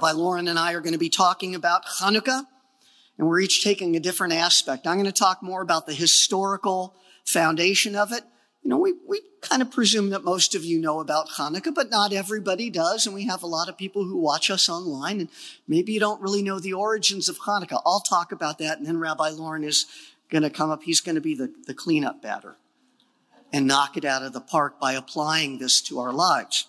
Rabbi Lauren and I are going to be talking about Hanukkah, and we're each taking a different aspect. I'm going to talk more about the historical foundation of it. You know, we kind of presume that most of you know about Hanukkah, but not everybody does, and we have a lot of people who watch us online, and maybe you don't really know the origins of Hanukkah. I'll talk about that, and then Rabbi Lauren is going to come up. He's going to be the cleanup batter and knock it out of the park by applying this to our lives.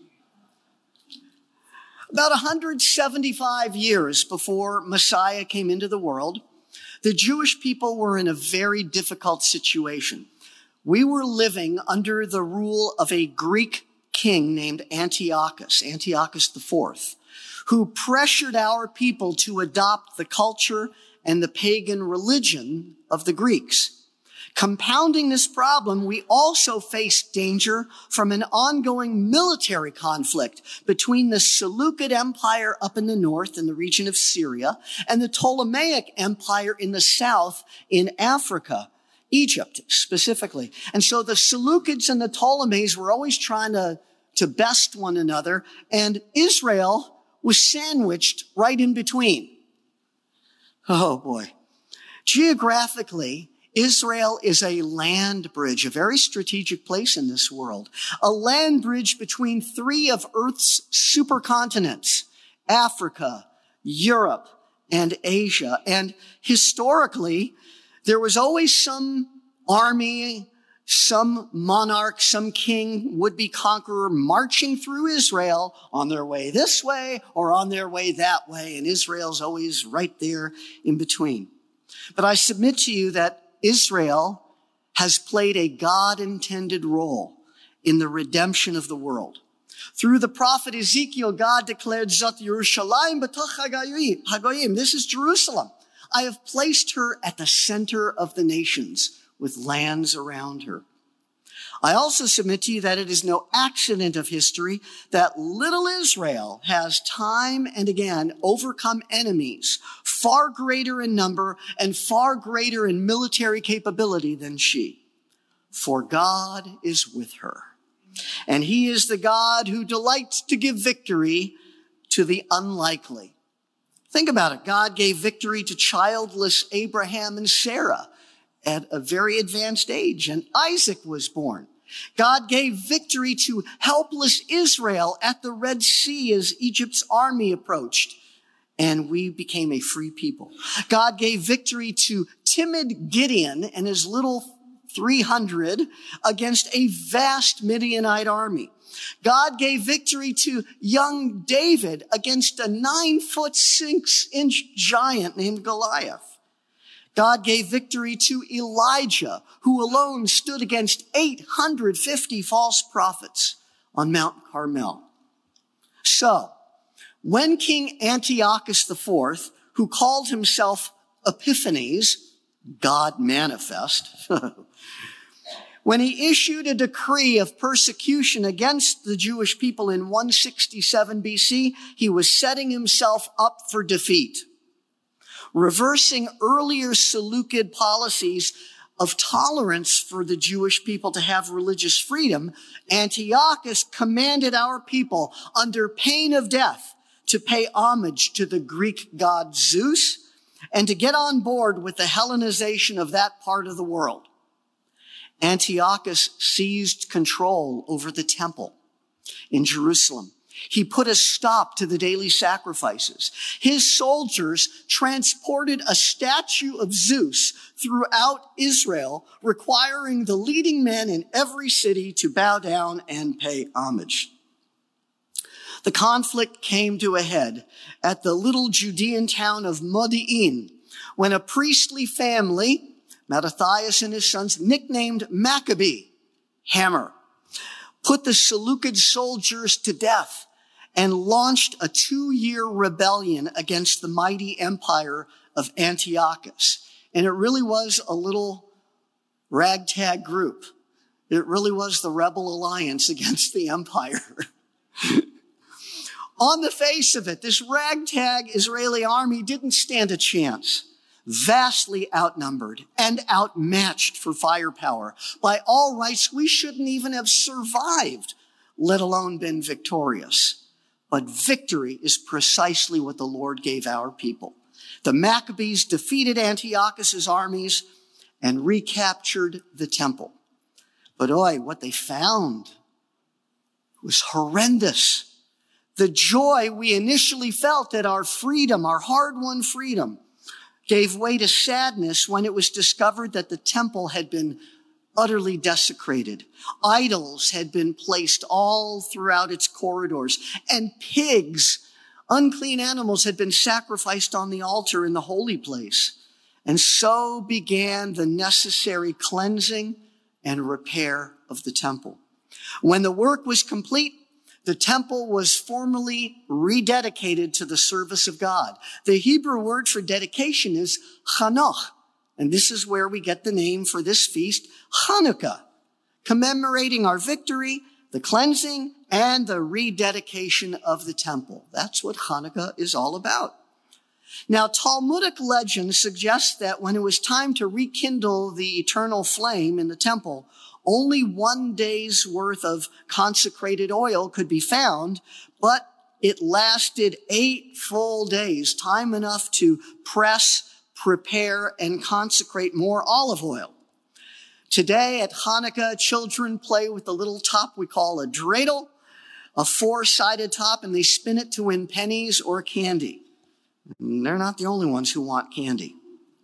About 175 years before Messiah came into the world, the Jewish people were in a very difficult situation. We were living under the rule of a Greek king named Antiochus IV, who pressured our people to adopt the culture and the pagan religion of the Greeks. Compounding this problem, we also faced danger from an ongoing military conflict between the Seleucid Empire up in the north in the region of Syria and the Ptolemaic Empire in the south in Africa, Egypt specifically. And so the Seleucids and the Ptolemies were always trying to best one another, and Israel was sandwiched right in between. Oh boy. Geographically, Israel is a land bridge, a very strategic place in this world, a land bridge between three of Earth's supercontinents, Africa, Europe, and Asia. And historically, there was always some army, some monarch, some king, would-be conqueror marching through Israel on their way this way or on their way that way. And Israel's always right there in between. But I submit to you that Israel has played a God-intended role in the redemption of the world. Through the prophet Ezekiel, God declared, Zot Yerushalayim b'toch hagoyim. This is Jerusalem. I have placed her at the center of the nations with lands around her. I also submit to you that it is no accident of history that little Israel has time and again overcome enemies far greater in number and far greater in military capability than she. For God is with her. And he is the God who delights to give victory to the unlikely. Think about it. God gave victory to childless Abraham and Sarah at a very advanced age, and Isaac was born. God gave victory to helpless Israel at the Red Sea as Egypt's army approached, and we became a free people. God gave victory to timid Gideon and his little 300 against a vast Midianite army. God gave victory to young David against a 9'6" giant named Goliath. God gave victory to Elijah, who alone stood against 850 false prophets on Mount Carmel. So, when King Antiochus IV, who called himself Epiphanes, God manifest, when he issued a decree of persecution against the Jewish people in 167 BC, he was setting himself up for defeat. Reversing earlier Seleucid policies of tolerance for the Jewish people to have religious freedom, Antiochus commanded our people under pain of death to pay homage to the Greek god Zeus and to get on board with the Hellenization of that part of the world. Antiochus seized control over the temple in Jerusalem. He put a stop to the daily sacrifices. His soldiers transported a statue of Zeus throughout Israel, requiring the leading men in every city to bow down and pay homage. The conflict came to a head at the little Judean town of Modi'in, when a priestly family, Mattathias and his sons, nicknamed Maccabee, Hammer, put the Seleucid soldiers to death and launched a 2-year rebellion against the mighty empire of Antiochus. And it really was a little ragtag group. It really was the rebel alliance against the empire. On the face of it, this ragtag Israeli army didn't stand a chance. Vastly outnumbered and outmatched for firepower. By all rights, we shouldn't even have survived, let alone been victorious. But victory is precisely what the Lord gave our people. The Maccabees defeated Antiochus' armies and recaptured the temple. But what they found was horrendous. The joy we initially felt at our freedom, our hard-won freedom, gave way to sadness when it was discovered that the temple had been utterly desecrated. Idols had been placed all throughout its corridors, and pigs, unclean animals, had been sacrificed on the altar in the holy place. And so began the necessary cleansing and repair of the temple. When the work was complete, the temple was formally rededicated to the service of God. The Hebrew word for dedication is Chanoch, and this is where we get the name for this feast, Hanukkah, commemorating our victory, the cleansing, and the rededication of the temple. That's what Hanukkah is all about. Now, Talmudic legend suggests that when it was time to rekindle the eternal flame in the temple, only 1 day's worth of consecrated oil could be found, but it lasted 8 full days, time enough to press, prepare, and consecrate more olive oil. Today at Hanukkah, children play with the little top we call a dreidel, a 4-sided top, and they spin it to win pennies or candy. And they're not the only ones who want candy.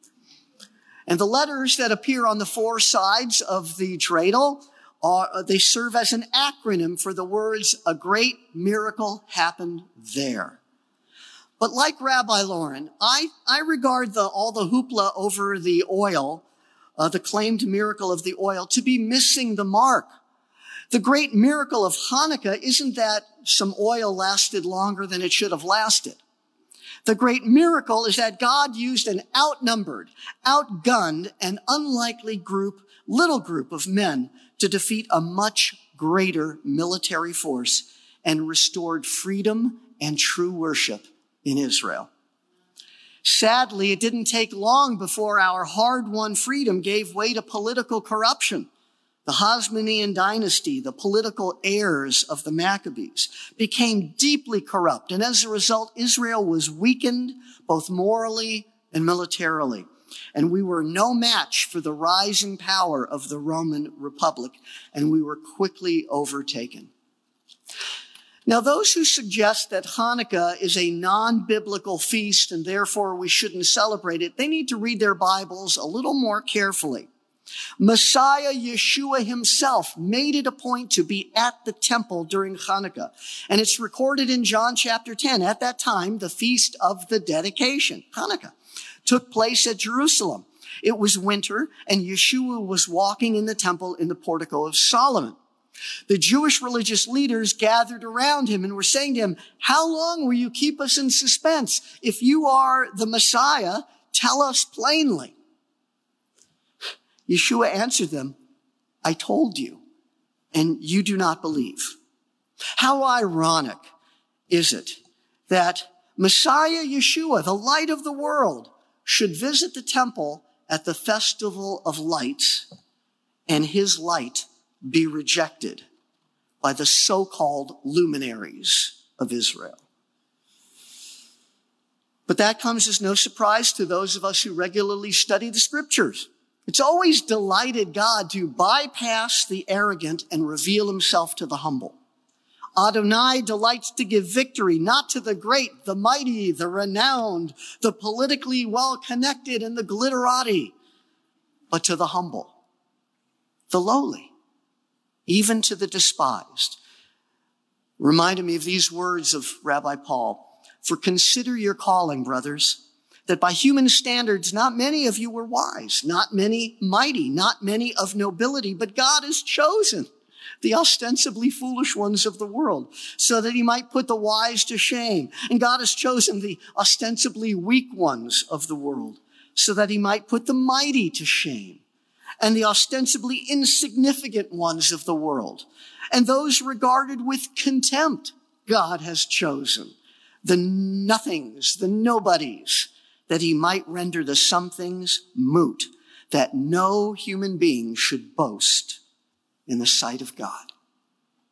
And the letters that appear on the 4 sides of the dreidel, they serve as an acronym for the words, "A great miracle happened there." But like Rabbi Lauren, I regard all the hoopla over the oil, the claimed miracle of the oil, to be missing the mark. The great miracle of Hanukkah isn't that some oil lasted longer than it should have lasted. The great miracle is that God used an outnumbered, outgunned, and unlikely little group of men to defeat a much greater military force and restored freedom and true worship in Israel. Sadly, it didn't take long before our hard-won freedom gave way to political corruption. The Hasmonean dynasty, the political heirs of the Maccabees, became deeply corrupt. And as a result, Israel was weakened both morally and militarily. And we were no match for the rising power of the Roman Republic, and we were quickly overtaken. Now, those who suggest that Hanukkah is a non-biblical feast and therefore we shouldn't celebrate it, they need to read their Bibles a little more carefully. Messiah Yeshua himself made it a point to be at the temple during Hanukkah. And it's recorded in John chapter 10. At that time, the feast of the dedication, Hanukkah, took place at Jerusalem. It was winter, and Yeshua was walking in the temple in the portico of Solomon. The Jewish religious leaders gathered around him and were saying to him, "How long will you keep us in suspense? If you are the Messiah, tell us plainly." Yeshua answered them, "I told you, and you do not believe." How ironic is it that Messiah Yeshua, the light of the world, should visit the temple at the festival of lights and his light be rejected by the so-called luminaries of Israel. But that comes as no surprise to those of us who regularly study the scriptures. It's always delighted God to bypass the arrogant and reveal himself to the humble. Adonai delights to give victory not to the great, the mighty, the renowned, the politically well-connected, and the glitterati, but to the humble, the lowly, even to the despised. Reminded me of these words of Rabbi Paul, "For consider your calling, brothers, that by human standards, not many of you were wise, not many mighty, not many of nobility, but God has chosen the ostensibly foolish ones of the world so that he might put the wise to shame. And God has chosen the ostensibly weak ones of the world so that he might put the mighty to shame, and the ostensibly insignificant ones of the world. And those regarded with contempt, God has chosen the nothings, the nobodies, that he might render the somethings moot, that no human being should boast in the sight of God."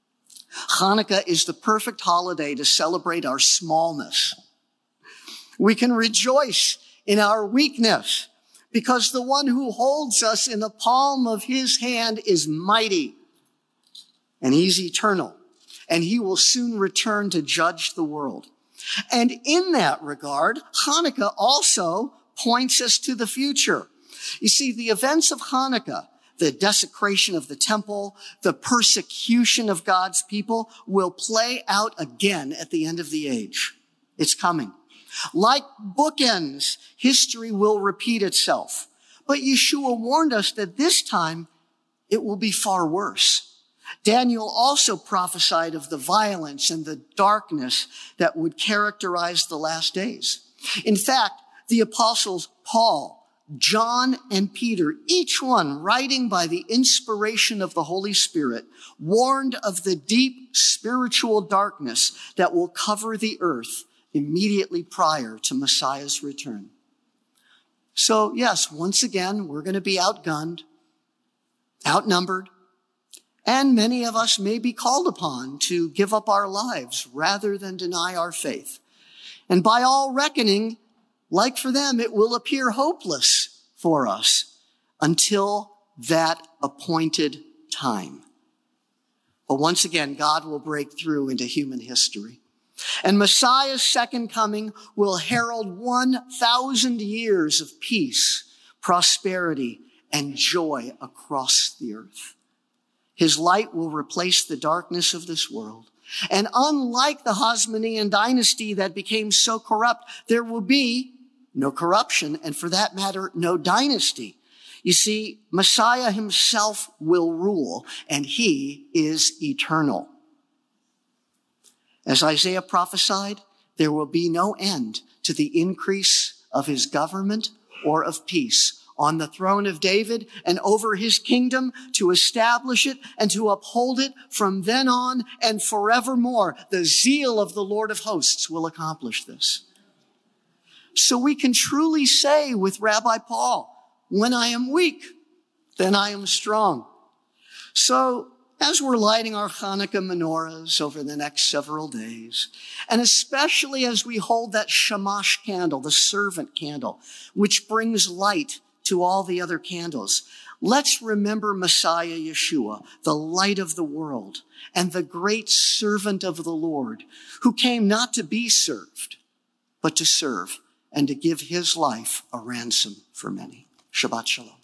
Hanukkah is the perfect holiday to celebrate our smallness. We can rejoice in our weakness because the one who holds us in the palm of his hand is mighty and he's eternal, and he will soon return to judge the world. And in that regard, Hanukkah also points us to the future. You see, the events of Hanukkah, the desecration of the temple, the persecution of God's people, will play out again at the end of the age. It's coming. Like bookends, history will repeat itself. But Yeshua warned us that this time it will be far worse. Daniel also prophesied of the violence and the darkness that would characterize the last days. In fact, the apostles Paul, John, and Peter, each one writing by the inspiration of the Holy Spirit, warned of the deep spiritual darkness that will cover the earth immediately prior to Messiah's return. So yes, once again, we're going to be outgunned, outnumbered, and many of us may be called upon to give up our lives rather than deny our faith. And by all reckoning, like for them, it will appear hopeless for us until that appointed time. But once again, God will break through into human history. And Messiah's second coming will herald 1,000 years of peace, prosperity, and joy across the earth. His light will replace the darkness of this world. And unlike the Hasmonean dynasty that became so corrupt, there will be no corruption, and for that matter, no dynasty. You see, Messiah himself will rule, and he is eternal. As Isaiah prophesied, there will be no end to the increase of his government or of peace on the throne of David and over his kingdom, to establish it and to uphold it from then on and forevermore. The zeal of the Lord of hosts will accomplish this. So we can truly say with Rabbi Paul, when I am weak, then I am strong. So as we're lighting our Hanukkah menorahs over the next several days, and especially as we hold that shamash candle, the servant candle, which brings light to all the other candles, let's remember Messiah Yeshua, the light of the world and the great servant of the Lord, who came not to be served, but to serve and to give his life a ransom for many. Shabbat Shalom.